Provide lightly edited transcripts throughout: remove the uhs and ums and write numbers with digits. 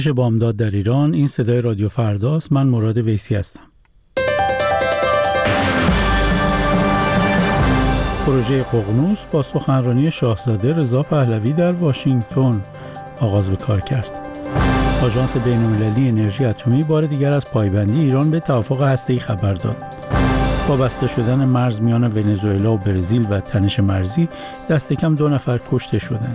بامداد در ایران. این صدای رادیو فرداست. من مراد ویسی هستم. پروژه ققنوس با سخنرانی شاهزاده رضا پهلوی در واشنگتن آغاز به کار کرد. آژانس بین‌المللی انرژی اتمی بار دیگر از پایبندی ایران به توافق هسته‌ای خبر داد. با بسته شدن مرز میان ونزوئلا و برزیل و تنش مرزی، دست کم 2 نفر کشته شدند.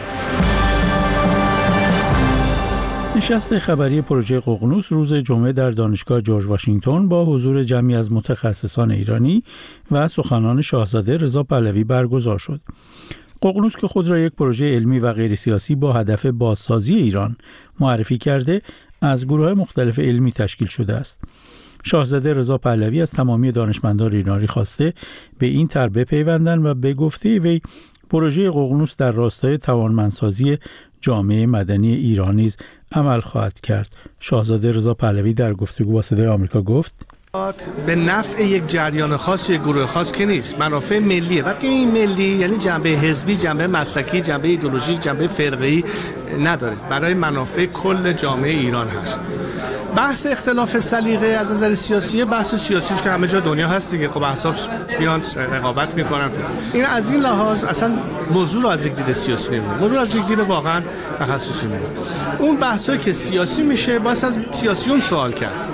نشست خبری پروژه ققنوس روز جمعه در دانشگاه جورج واشنگتن با حضور جمعی از متخصصان ایرانی و سخنان شاهزاده رضا پهلوی برگزار شد. ققنوس که خود را یک پروژه علمی و غیر سیاسی با هدف بازسازی ایران معرفی کرده، از گروه‌های مختلف علمی تشکیل شده است. شاهزاده رضا پهلوی از تمامی دانشمندان ایرانی خواسته به این طرح بپیوندند و به گفته وی پروژه ققنوس در راستای توانمندسازی جامعه مدنی ایران نیز عمل خواهد کرد. شاهزاده رضا پهلوی در گفتگو با صدای آمریکا گفت: به نفع یک جریان خاص، یک گروه خاص که نیست، منافع ملیه. وقتی این ملی یعنی جنبه حزبی، جنبه مسلکی، جنبه ایدئولوژیک، جنبه فرقه‌ای نداره، برای منافع کل جامعه ایران هست. بحث اختلاف سلیقه از نظر سیاسی، بحث سیاسیش که همه جا دنیا هست دیگه، خب احزاب میان رقابت میکنن. این از این لحاظ اصلا موضوع رو از یک دید سیاسی نمی‌بینه، موضوع از یک دید واقعا تخصصی می‌بینه. اون بحثایی که سیاسی میشه باید از سیاسیون سوال کرد.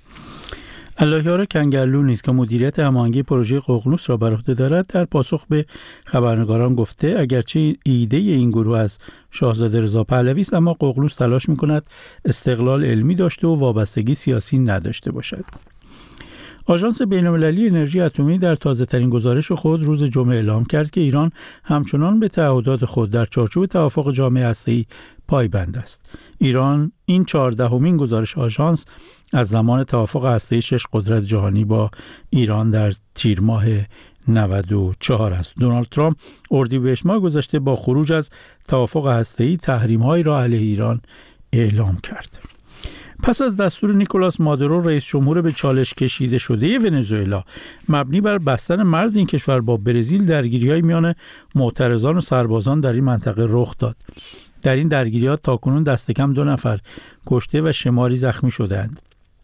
اللهیار کنگرلو نیز که مدیریت هماهنگی پروژه ققنوس را بر عهده دارد، در پاسخ به خبرنگاران گفته اگرچه ایده این گروه از شاهزاده رضا پهلوی است، اما ققنوس تلاش می‌کند استقلال علمی داشته و وابستگی سیاسی نداشته باشد. آژانس بین‌المللی انرژی اتمی در تازه‌ترین گزارش خود روز جمعه اعلام کرد که ایران همچنان به تعهدات خود در چارچوب توافق جامع هسته‌ای پایبند است. ایران این 14مین گزارش آژانس از زمان توافق هسته‌ای 6 قدرت جهانی با ایران در تیر ماه 94 است. دونالد ترامپ اردیبهشت ماه گذشته با خروج از توافق هسته‌ای تحریم‌هایی را علیه ایران اعلام کرد. پس از دستور نیکولاس مادورو رئیس جمهور به چالش کشیده شده ونزوئلا مبنی بر بستن مرز این کشور با برزیل، درگیری‌های میان معترضان و سربازان در این منطقه رخ داد. در این درگیری‌ها تاکنون دست کم 2 نفر کشته و شماری زخمی شدند.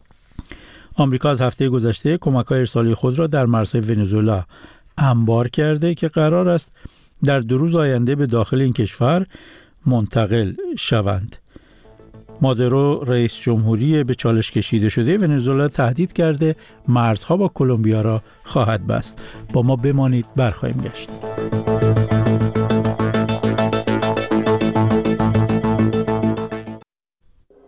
آمریکا از هفته گذشته کمک‌های ارسالی خود را در مرزهای ونزوئلا انبار کرده که قرار است در 2 روز آینده به داخل این کشور منتقل شوند. مادورو رئیس جمهوری به چالش کشیده شده ونزوئلا تهدید کرده مرزها با کلمبیا را خواهد بست. با ما بمانید، برخواهیم گشت.